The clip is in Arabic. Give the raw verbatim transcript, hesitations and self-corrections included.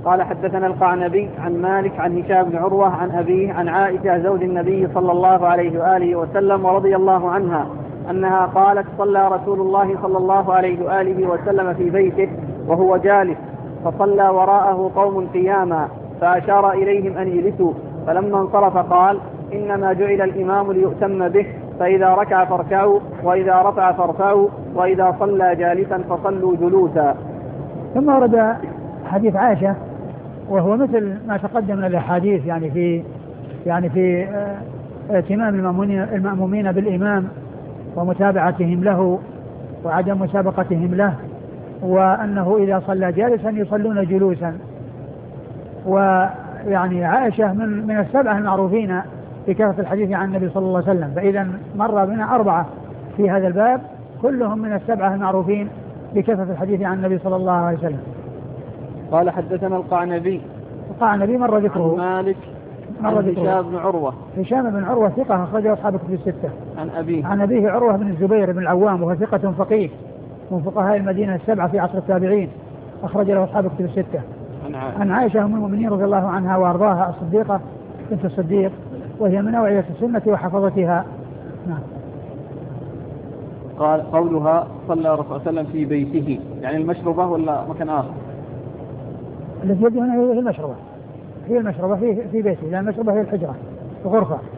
قال حدثنا القعنبي عن مالك عن هشام بن عروة عن أبيه عن عائشة زوج النبي صلى الله عليه وآله وسلم ورضي الله عنها أنها قالت صلى رسول الله صلى الله عليه وآله وسلم في بيته وهو جالس فصلى وراءه قوم قياما فأشار إليهم أن يجلسوا فلما انصرف قال إنما جعل الإمام ليؤتم به فإذا ركع فاركعوا وإذا رفع فارفعوا وإذا صلى جالسا فصلوا جلوسا. ثم ورد حديث عائشة وهو مثل ما تقدم من الأحاديث يعني في يعني في اهتمام المأمومين بالإمام ومتابعتهم له وعدم مسابقتهم له، وأنه إذا صلى جالسا يصلون جلوسا. ويعني عائشة من من السبعة المعروفين بكثرة الحديث عن النبي صلى الله عليه وسلم، فإذا مر بنا أربعة في هذا الباب كلهم من السبعة المعروفين بكثرة الحديث عن النبي صلى الله عليه وسلم. قال حدثنا القعنبي القعنبي مر ذكره. مالك مر ذكره. هشام بن عروة هشام بن عروة ثقة أخرجه أصحاب الكتب الستة. عن أبيه عن أبيه عروة بن الزبير بن العوام وهو ثقة فقيه من فقهاء المدينة السبعة في عصر التابعين أخرج له أصحاب الكتب الستة. عن عائشة أم المؤمنين رضي الله عنها وأرضاها الصديقة بنت الصديق وهي من أوعية السنة وحفظتها. نعم. قال قولها صلى رسول الله وسلم في بيته يعني المشربة ولا مكان آخر؟ التي يبدو هنا هي المشربة، هي المشربة في في بيته، لأن المشربة هي الحجرة الغرفة.